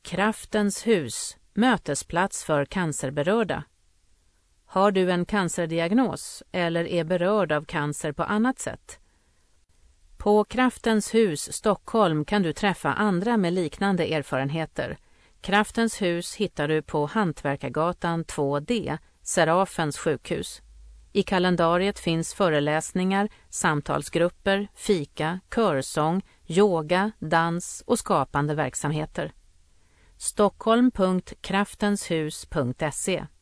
Kraftens hus, mötesplats för cancerberörda. Har du en cancerdiagnos eller är berörd av cancer på annat sätt? På Kraftens hus Stockholm kan du träffa andra med liknande erfarenheter. Kraftens hus hittar du på Hantverkargatan 2D, Serafens sjukhus. I kalendariet finns föreläsningar, samtalsgrupper, fika, körsång, yoga, dans och skapande verksamheter. stockholm.kraftenshus.se